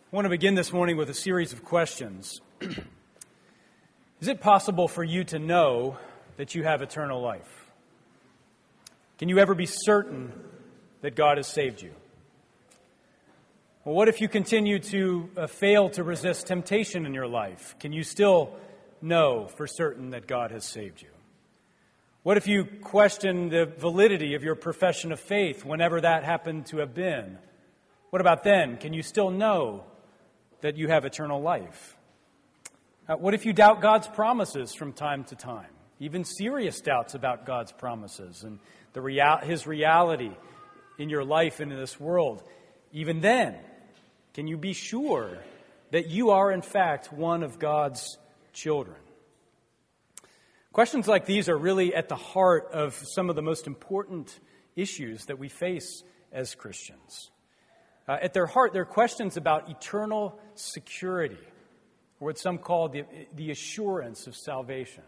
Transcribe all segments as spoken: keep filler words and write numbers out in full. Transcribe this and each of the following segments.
I want to begin this morning with a series of questions. Is it possible for you to know that you have eternal life? Can you ever be certain that God has saved you? Well, what if you continue to uh, fail to resist temptation in your life? Can you still know for certain that God has saved you? What if you question the validity of your profession of faith whenever that happened to have been? What about then? Can you still know that you have eternal life? Uh, what if you doubt God's promises from time to time? Even serious doubts about God's promises and the real, His reality in your life and in this world. Even then, can you be sure that you are in fact one of God's children? Questions like these are really at the heart of some of the most important issues that we face as Christians. Uh, at their heart, they're questions about eternal security, or what some call the, the assurance of salvation.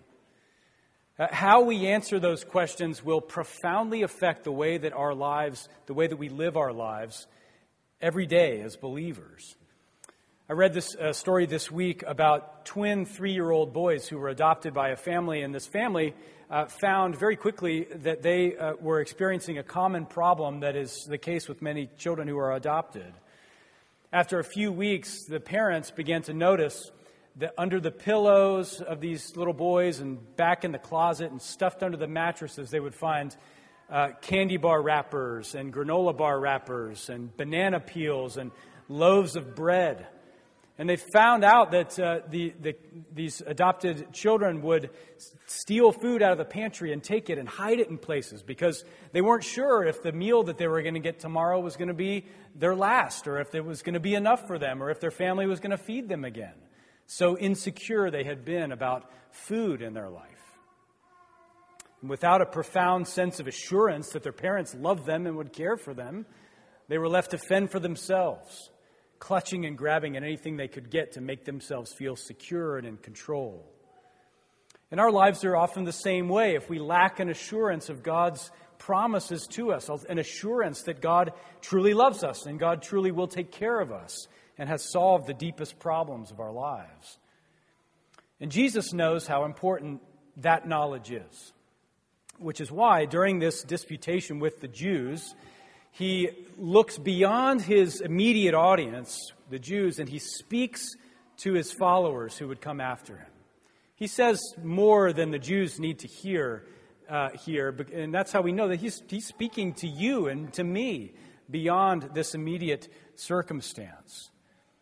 Uh, how we answer those questions will profoundly affect the way that our lives, the way that we live our lives every day as believers. I read this uh, story this week about twin three-year-old boys who were adopted by a family, and this family uh, found very quickly that they uh, were experiencing a common problem that is the case with many children who are adopted. After a few weeks, the parents began to notice that under the pillows of these little boys and back in the closet and stuffed under the mattresses, they would find uh, candy bar wrappers and granola bar wrappers and banana peels and loaves of bread. And they found out that uh, the, the, these adopted children would steal food out of the pantry and take it and hide it in places because they weren't sure if the meal that they were going to get tomorrow was going to be their last, or if it was going to be enough for them, or if their family was going to feed them again. So insecure they had been about food in their life. And without a profound sense of assurance that their parents loved them and would care for them, they were left to fend for themselves, clutching and grabbing at anything they could get to make themselves feel secure and in control. And our lives are often the same way. If we lack an assurance of God's promises to us, an assurance that God truly loves us and God truly will take care of us and has solved the deepest problems of our lives. And Jesus knows how important that knowledge is, which is why during this disputation with the Jews, He looks beyond his immediate audience, the Jews, and he speaks to his followers who would come after him. He says more than the Jews need to hear uh, here, and that's how we know that he's, he's speaking to you and to me beyond this immediate circumstance.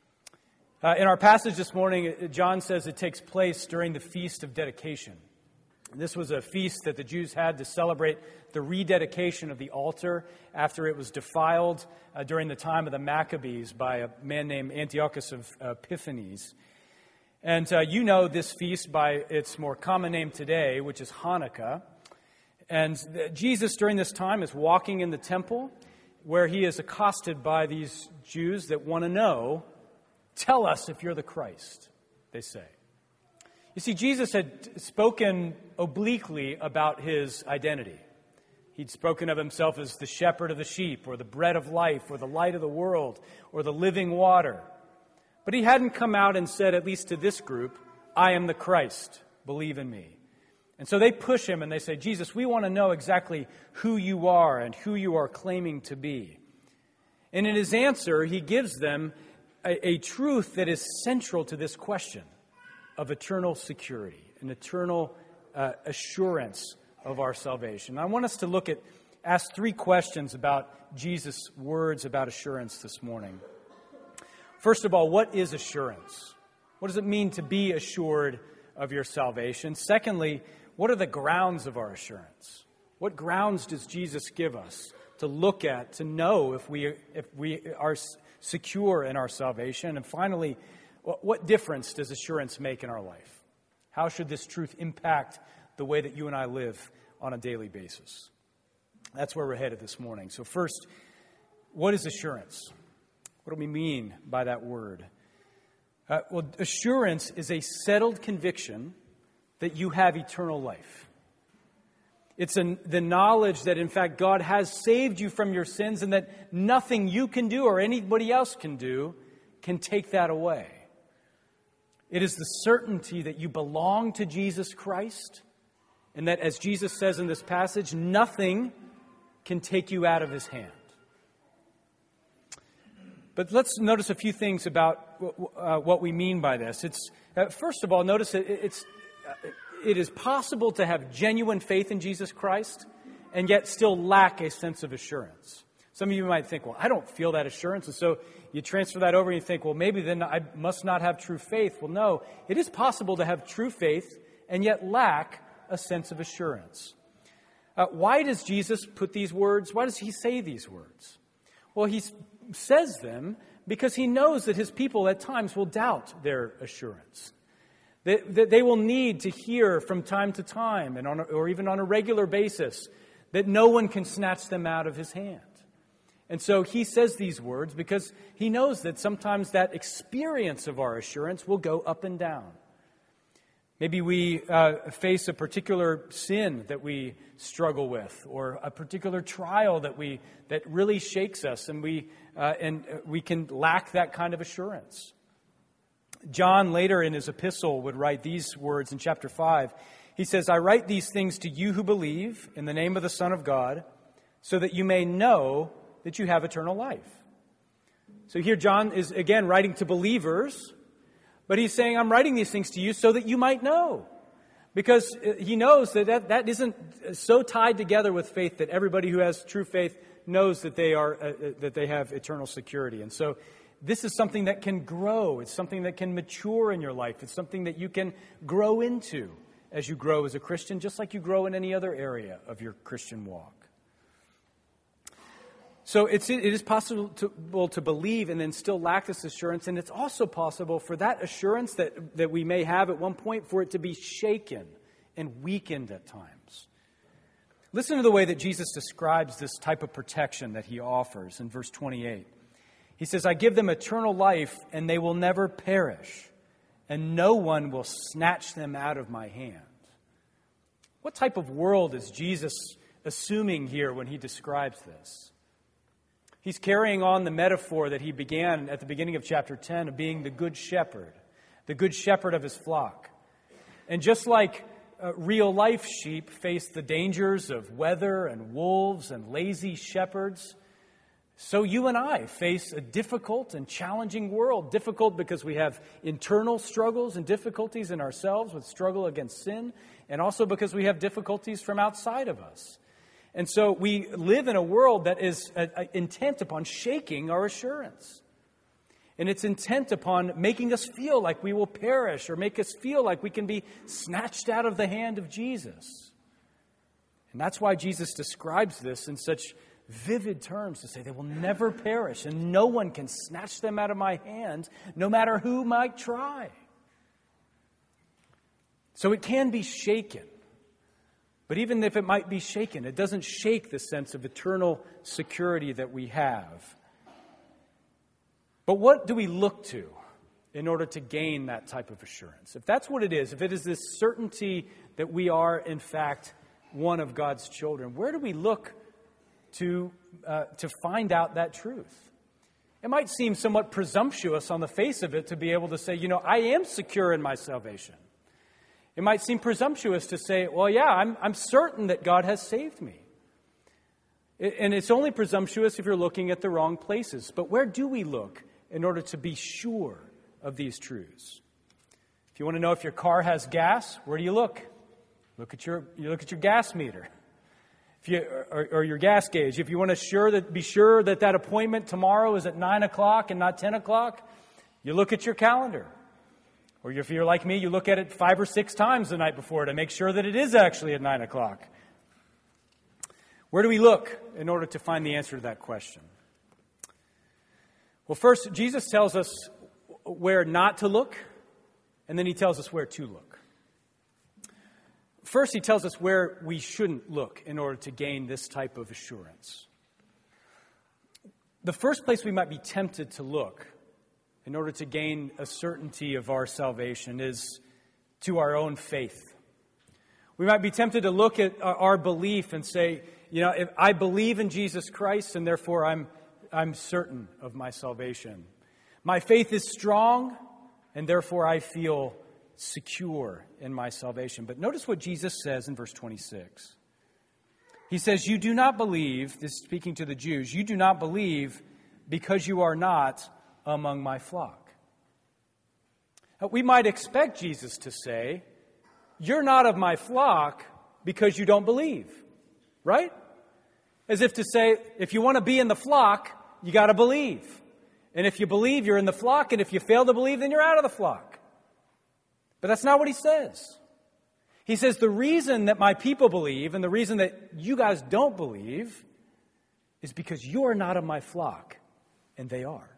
Uh, in our passage this morning, John says it takes place during the Feast of Dedication. This was a feast that the Jews had to celebrate the rededication of the altar after it was defiled uh, during the time of the Maccabees by a man named Antiochus of uh, Epiphanes. And uh, you know this feast by its more common name today, which is Hanukkah. And th- Jesus during this time is walking in the temple where he is accosted by these Jews that want to know, "Tell us if you're the Christ," they say. You see, Jesus had spoken obliquely about his identity. He'd spoken of himself as the shepherd of the sheep, or the bread of life, or the light of the world, or the living water. But he hadn't come out and said, at least to this group, "I am the Christ, believe in me." And so they push him and they say, "Jesus, we want to know exactly who you are and who you are claiming to be." And in his answer, he gives them a, a truth that is central to this question of eternal security, an eternal uh, assurance of our salvation. I want us to look at, ask three questions about Jesus' words about assurance this morning. First of all, what is assurance? What does it mean to be assured of your salvation? Secondly, what are the grounds of our assurance? What grounds does Jesus give us to look at, to know if we if we are secure in our salvation? And finally, what difference does assurance make in our life? How should this truth impact the way that you and I live on a daily basis? That's where we're headed this morning. So first, what is assurance? What do we mean by that word? Uh, well, assurance is a settled conviction that you have eternal life. It's an, the knowledge that, in fact, God has saved you from your sins and that nothing you can do or anybody else can do can take that away. It is the certainty that you belong to Jesus Christ, and that, as Jesus says in this passage, nothing can take you out of his hand. But let's notice a few things about uh, what we mean by this. It's uh, first of all, notice that it's uh, it is possible to have genuine faith in Jesus Christ and yet still lack a sense of assurance. Some of you might think, well, I don't feel that assurance. And so you transfer that over and you think, well, maybe then I must not have true faith. Well, no, it is possible to have true faith and yet lack a sense of assurance. Uh, why does Jesus put these words? Why does he say these words? Well, he says them because he knows that his people at times will doubt their assurance. That, that they will need to hear from time to time and on a, or even on a regular basis that no one can snatch them out of his hand. And so he says these words because he knows that sometimes that experience of our assurance will go up and down. Maybe we uh, face a particular sin that we struggle with, or a particular trial that we that really shakes us, and we uh, and we can lack that kind of assurance. John later in his epistle would write these words in chapter five. He says, "I write these things to you who believe in the name of the Son of God, so that you may know that you have eternal life." So here John is again writing to believers, but he's saying, I'm writing these things to you so that you might know. Because he knows that that, that isn't so tied together with faith that everybody who has true faith knows that they are uh, that they have eternal security. And so this is something that can grow. It's something that can mature in your life. It's something that you can grow into as you grow as a Christian, just like you grow in any other area of your Christian walk. So it's, it is possible to, well, to believe and then still lack this assurance. And it's also possible for that assurance that, that we may have at one point, for it to be shaken and weakened at times. Listen to the way that Jesus describes this type of protection that he offers in verse twenty-eight. He says, "I give them eternal life, and they will never perish, and no one will snatch them out of my hand." What type of world is Jesus assuming here when he describes this? He's carrying on the metaphor that he began at the beginning of chapter ten of being the good shepherd, the good shepherd of his flock. And just like uh, real-life sheep face the dangers of weather and wolves and lazy shepherds, so you and I face a difficult and challenging world. Difficult because we have internal struggles and difficulties in ourselves with struggle against sin, and also because we have difficulties from outside of us. And so we live in a world that is uh, intent upon shaking our assurance. And it's intent upon making us feel like we will perish, or make us feel like we can be snatched out of the hand of Jesus. And that's why Jesus describes this in such vivid terms, to say they will never perish and no one can snatch them out of my hand, no matter who might try. So it can be shaken. But even if it might be shaken, it doesn't shake the sense of eternal security that we have. But what do we look to in order to gain that type of assurance? If that's what it is, if it is this certainty that we are, in fact, one of God's children, where do we look to uh, to find out that truth? It might seem somewhat presumptuous on the face of it to be able to say, you know, I am secure in my salvation. It might seem presumptuous to say, well, yeah, I'm, I'm certain that God has saved me. It, and it's only presumptuous if you're looking at the wrong places. But where do we look in order to be sure of these truths? If you want to know if your car has gas, where do you look? Look at your you look at your gas meter. If you, or, or your gas gauge. If you want to sure that, be sure that that appointment tomorrow is at nine o'clock and not ten o'clock, you look at your calendar. Or if you're like me, you look at it five or six times the night before to make sure that it is actually at nine o'clock. Where do we look in order to find the answer to that question? Well, first, Jesus tells us where not to look, and then he tells us where to look. First, he tells us where we shouldn't look in order to gain this type of assurance. The first place we might be tempted to look in order to gain a certainty of our salvation is to our own faith. We might be tempted to look at our belief and say, you know, if I believe in Jesus Christ and therefore I'm I'm certain of my salvation. My faith is strong, and therefore I feel secure in my salvation. But notice what Jesus says in verse twenty-six. He says, you do not believe, this is speaking to the Jews, you do not believe because you are not among my flock. We might expect Jesus to say, you're not of my flock because you don't believe, right? As if to say, if you want to be in the flock, you got to believe. And if you believe, you're in the flock, and if you fail to believe, then you're out of the flock. But that's not what he says. He says the reason that my people believe and the reason that you guys don't believe is because you're not of my flock, and they are.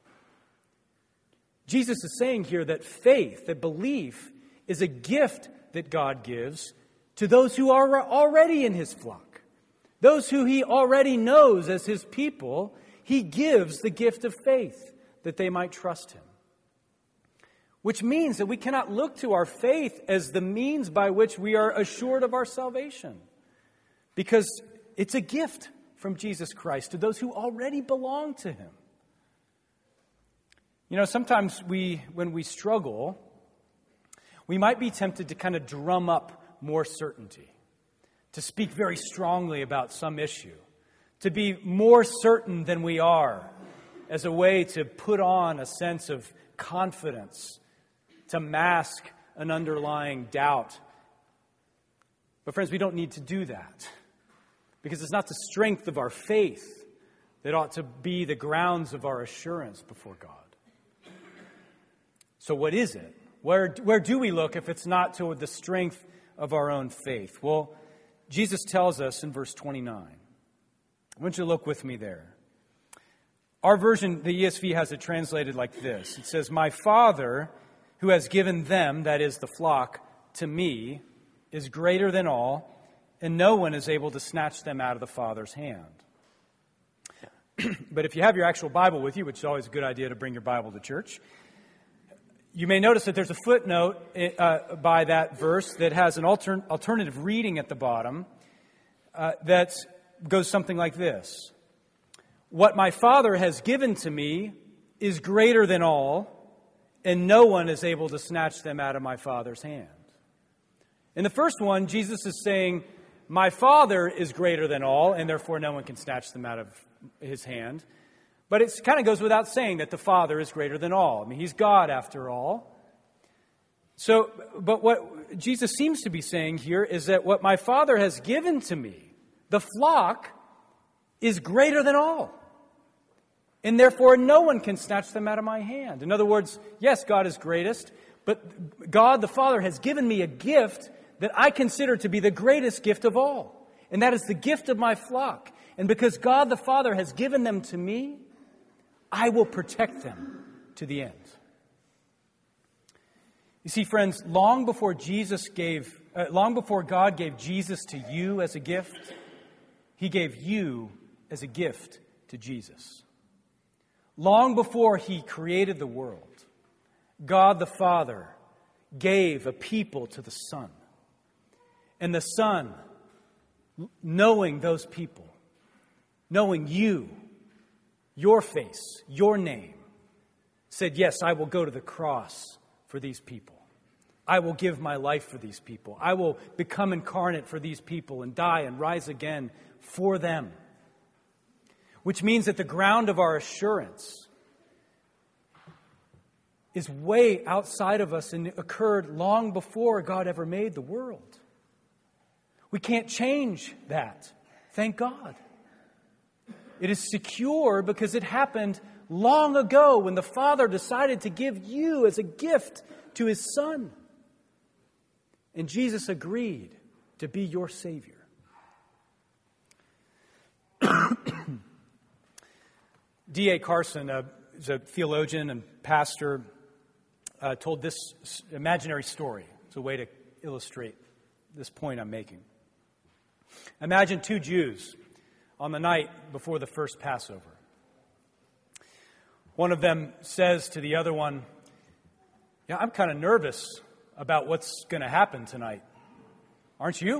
Jesus is saying here that faith, that belief, is a gift that God gives to those who are already in his flock. Those who he already knows as his people, he gives the gift of faith that they might trust him. Which means that we cannot look to our faith as the means by which we are assured of our salvation. Because it's a gift from Jesus Christ to those who already belong to him. You know, sometimes we, when we struggle, we might be tempted to kind of drum up more certainty, to speak very strongly about some issue, to be more certain than we are as a way to put on a sense of confidence, to mask an underlying doubt. But friends, we don't need to do that, because it's not the strength of our faith that ought to be the grounds of our assurance before God. So what is it? Where, where do we look if it's not toward the strength of our own faith? Well, Jesus tells us in verse twenty-nine. I want you to look with me there. Our version, the E S V, has it translated like this. It says, my Father, who has given them, that is the flock, to me, is greater than all, and no one is able to snatch them out of the Father's hand. But if you have your actual Bible with you, which is always a good idea to bring your Bible to church, you may notice that there's a footnote uh, by that verse that has an alter- alternative reading at the bottom uh, that goes something like this. What my Father has given to me is greater than all, and no one is able to snatch them out of my Father's hand. In the first one, Jesus is saying, my Father is greater than all, and therefore no one can snatch them out of his hand. But it kind of goes without saying that the Father is greater than all. I mean, he's God after all. So, but what Jesus seems to be saying here is that what my Father has given to me, the flock, is greater than all. And therefore no one can snatch them out of my hand. In other words, yes, God is greatest, but God the Father has given me a gift that I consider to be the greatest gift of all. And that is the gift of my flock. And because God the Father has given them to me, I will protect them to the end. You see, friends, long before Jesus gave, uh, long before God gave Jesus to you as a gift, he gave you as a gift to Jesus. Long before he created the world, God the Father gave a people to the Son. And the Son, knowing those people, knowing you, your face, your name, said, yes, I will go to the cross for these people. I will give my life for these people. I will become incarnate for these people and die and rise again for them. Which means that the ground of our assurance is way outside of us and occurred long before God ever made the world. We can't change that. Thank God. It is secure because it happened long ago when the Father decided to give you as a gift to his Son. And Jesus agreed to be your Savior. D A Carson, uh, is a theologian and pastor, uh, told this imaginary story. It's a way to illustrate this point I'm making. Imagine two Jews on the night before the first Passover. One of them says to the other one, yeah, I'm kind of nervous about what's going to happen tonight. Aren't you?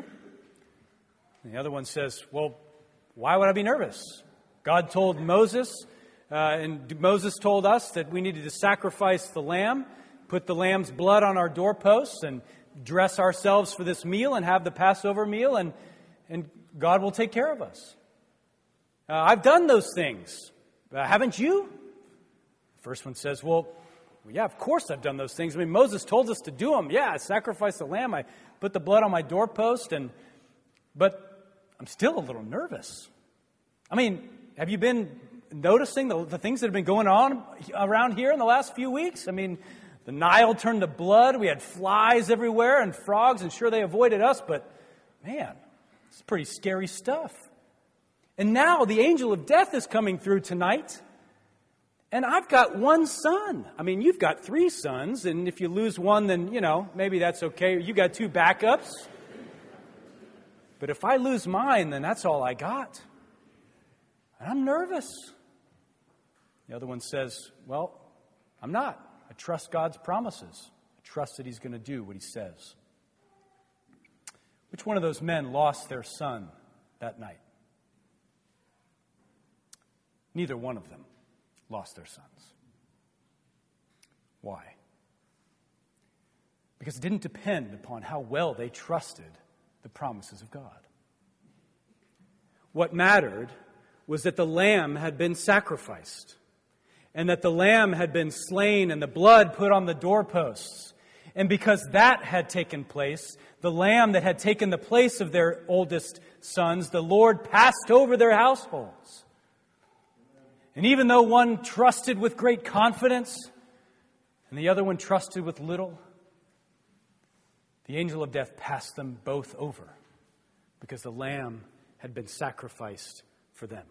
And the other one says, well, why would I be nervous? God told Moses Uh, and Moses told us that we needed to sacrifice the lamb, put the lamb's blood on our doorposts, and dress ourselves for this meal and have the Passover meal, and, and God will take care of us. Uh, I've done those things. Uh, haven't you? The first one says, well, yeah, of course I've done those things. I mean, Moses told us to do them. Yeah, I sacrificed the lamb. I put the blood on my doorpost, and but I'm still a little nervous. I mean, have you been noticing the, the things that have been going on around here in the last few weeks? I mean, the Nile turned to blood. We had flies everywhere and frogs, and sure, they avoided us, but man, it's pretty scary stuff. And now the angel of death is coming through tonight. And I've got one son. I mean, you've got three sons, and if you lose one, then, you know, maybe that's okay. You got two backups. But if I lose mine, then that's all I got. And I'm nervous. The other one says, well, I'm not. I trust God's promises. I trust that He's going to do what He says. Which one of those men lost their son that night? Neither one of them lost their sons. Why? Because it didn't depend upon how well they trusted the promises of God. What mattered was that the lamb had been sacrificed, and that the lamb had been slain and the blood put on the doorposts. And because that had taken place, the lamb that had taken the place of their oldest sons, the Lord passed over their households. And even though one trusted with great confidence and the other one trusted with little, the angel of death passed them both over because the lamb had been sacrificed for them.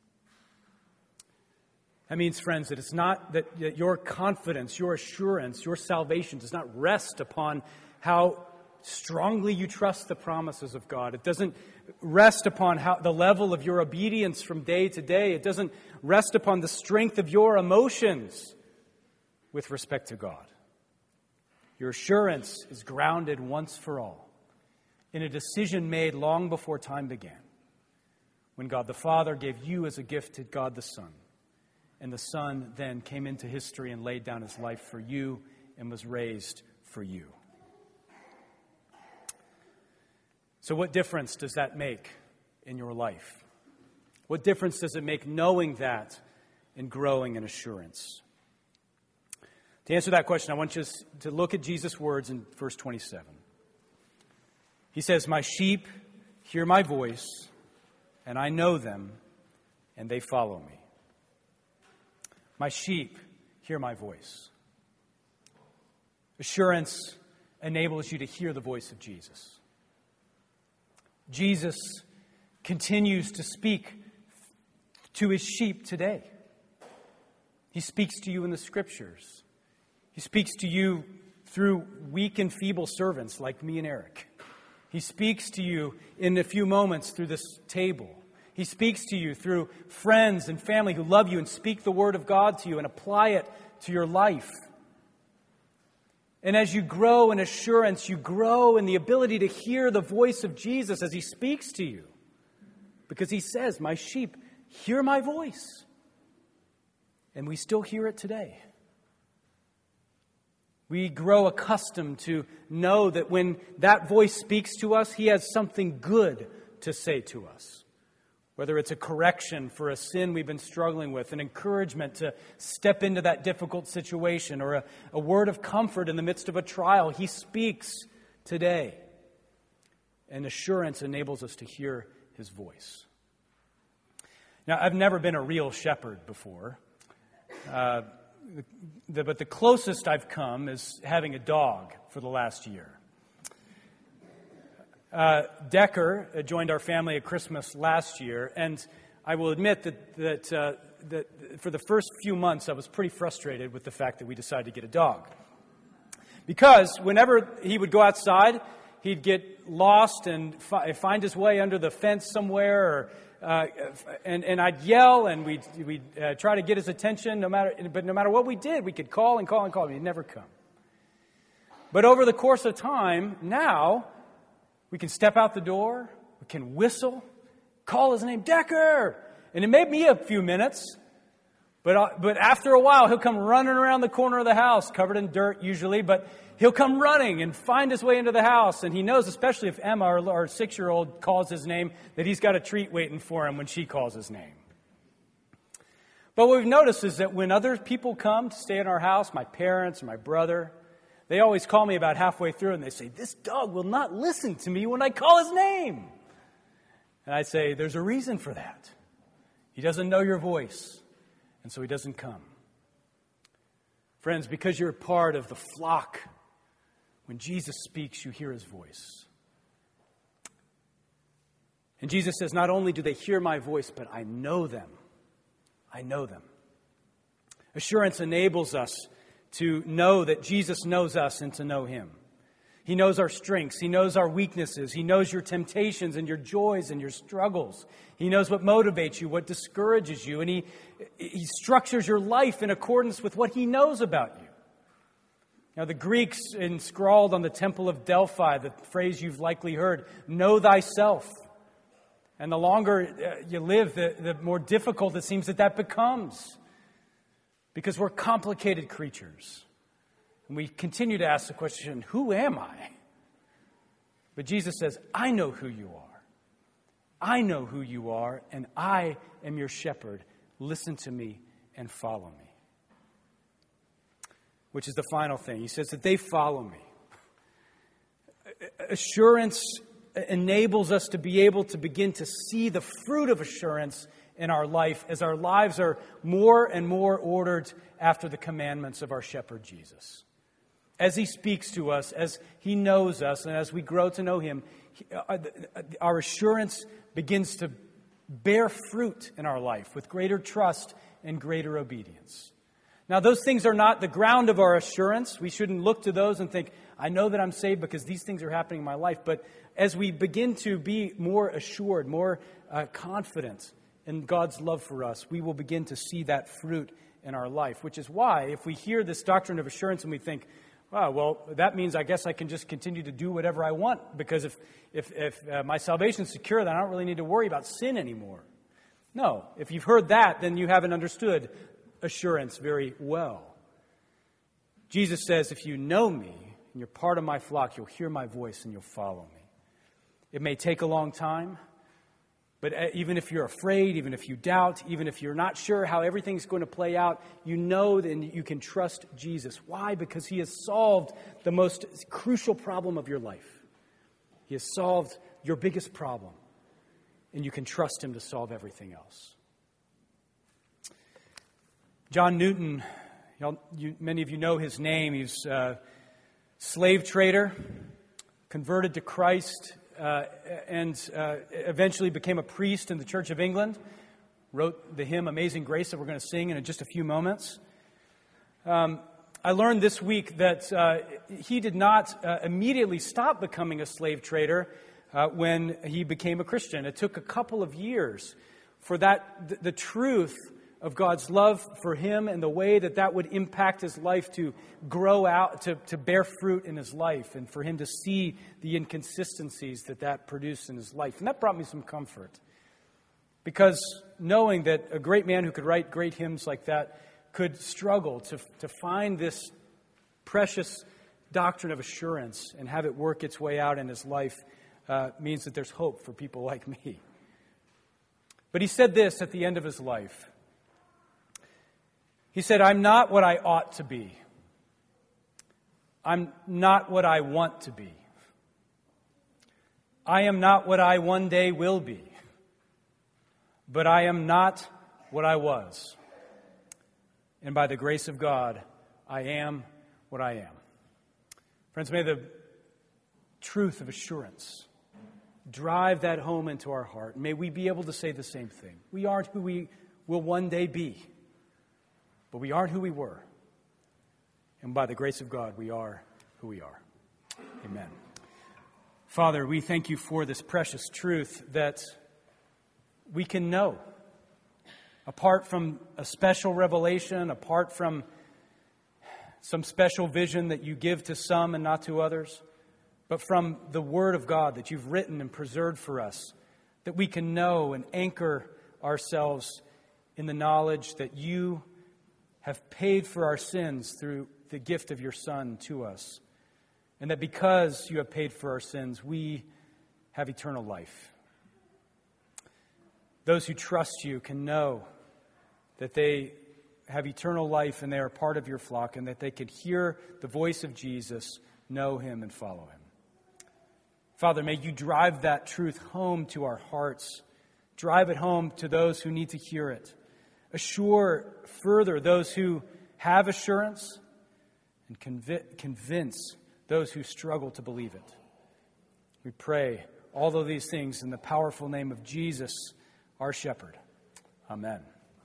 That means, friends, that it's not that, that your confidence, your assurance, your salvation does not rest upon how strongly you trust the promises of God. It doesn't rest upon how the level of your obedience from day to day. It doesn't rest upon the strength of your emotions with respect to God. Your assurance is grounded once for all in a decision made long before time began, when God the Father gave you as a gift to God the Son. And the Son then came into history and laid down His life for you and was raised for you. So what difference does that make in your life? What difference does it make knowing that and growing in assurance? To answer that question, I want you to look at Jesus' words in verse twenty-seven. He says, "My sheep hear my voice, and I know them, and they follow me." My sheep hear my voice. Assurance enables you to hear the voice of Jesus. Jesus continues to speak to His sheep today. He speaks to you in the Scriptures. He speaks to you through weak and feeble servants like me and Eric. He speaks to you in a few moments through this table. He speaks to you through friends and family who love you and speak the Word of God to you and apply it to your life. And as you grow in assurance, you grow in the ability to hear the voice of Jesus as He speaks to you. Because He says, "My sheep hear my voice." And we still hear it today. We grow accustomed to know that when that voice speaks to us, He has something good to say to us. Whether it's a correction for a sin we've been struggling with, an encouragement to step into that difficult situation, or a, a word of comfort in the midst of a trial, He speaks today. And assurance enables us to hear His voice. Now, I've never been a real shepherd before, uh, the, but the closest I've come is having a dog for the last year. Uh, Decker uh, joined our family at Christmas last year, and I will admit that that, uh, that for the first few months I was pretty frustrated with the fact that we decided to get a dog. Because whenever he would go outside, he'd get lost and fi- find his way under the fence somewhere, or, uh, and, and I'd yell, and we'd, we'd uh, try to get his attention, no matter, but no matter what we did, we could call and call and call, and he'd never come. But over the course of time, now, we can step out the door, we can whistle, call his name, "Decker!" And it may be a few minutes, But, uh, but after a while, he'll come running around the corner of the house, covered in dirt usually, but he'll come running and find his way into the house. And he knows, especially if Emma, our, our six-year-old, calls his name, that he's got a treat waiting for him when she calls his name. But what we've noticed is that when other people come to stay in our house, my parents, my brother, they always call me about halfway through and they say, "This dog will not listen to me when I call his name." And I say, there's a reason for that. He doesn't know your voice, and so he doesn't come. Friends, because you're part of the flock, when Jesus speaks, you hear his voice. And Jesus says, not only do they hear my voice, but I know them. I know them. Assurance enables us to know that Jesus knows us and to know him. He knows our strengths. He knows our weaknesses. He knows your temptations and your joys and your struggles. He knows what motivates you, what discourages you, and he, he structures your life in accordance with what he knows about you. Now, the Greeks inscrawled on the Temple of Delphi, the phrase you've likely heard, "Know thyself." And the longer you live, the, the more difficult it seems that that becomes. Because we're complicated creatures. And we continue to ask the question, who am I? But Jesus says, I know who you are. I know who you are, and I am your shepherd. Listen to me and follow me. Which is the final thing. He says that they follow me. Assurance enables us to be able to begin to see the fruit of assurance in our life as our lives are more and more ordered after the commandments of our shepherd Jesus. As he speaks to us, as he knows us, and as we grow to know him, our assurance begins to bear fruit in our life with greater trust and greater obedience. Now, those things are not the ground of our assurance. We shouldn't look to those and think, I know that I'm saved because these things are happening in my life. But as we begin to be more assured, more uh, confident in God's love for us, we will begin to see that fruit in our life. Which is why, if we hear this doctrine of assurance and we think, wow, well, that means I guess I can just continue to do whatever I want, because if if, if uh, my salvation is secure, then I don't really need to worry about sin anymore. No, if you've heard that, then you haven't understood assurance very well. Jesus says, if you know me and you're part of my flock, you'll hear my voice and you'll follow me. It may take a long time, but even if you're afraid, even if you doubt, even if you're not sure how everything's going to play out, you know that you can trust Jesus. Why? Because he has solved the most crucial problem of your life. He has solved your biggest problem, and you can trust him to solve everything else. John Newton, you, many of you know his name. He's a slave trader, converted to Christ, uh, and uh, eventually became a priest in the Church of England. Wrote the hymn Amazing Grace that we're going to sing in just a few moments. Um, I learned this week that uh, he did not uh, immediately stop becoming a slave trader uh, when he became a Christian. It took a couple of years for that the, the truth of God's love for him and the way that that would impact his life to grow out, to, to bear fruit in his life, and for him to see the inconsistencies that that produced in his life. And that brought me some comfort. Because knowing that a great man who could write great hymns like that could struggle to, to find this precious doctrine of assurance and have it work its way out in his life uh, means that there's hope for people like me. But he said this at the end of his life. He said, I'm not what I ought to be. I'm not what I want to be. I am not what I one day will be. But I am not what I was. And by the grace of God, I am what I am. Friends, may the truth of assurance drive that home into our heart. May we be able to say the same thing. We aren't who we will one day be. But we aren't who we were. And by the grace of God, we are who we are. Amen. Father, we thank you for this precious truth that we can know. Apart from a special revelation, apart from some special vision that you give to some and not to others, but from the Word of God that you've written and preserved for us, that we can know and anchor ourselves in the knowledge that you have paid for our sins through the gift of your Son to us, and that because you have paid for our sins, we have eternal life. Those who trust you can know that they have eternal life and they are part of your flock, and that they can hear the voice of Jesus, know him, and follow him. Father, may you drive that truth home to our hearts. Drive it home to those who need to hear it. Assure further those who have assurance, and conv- convince those who struggle to believe it. We pray all of these things in the powerful name of Jesus, our shepherd. Amen.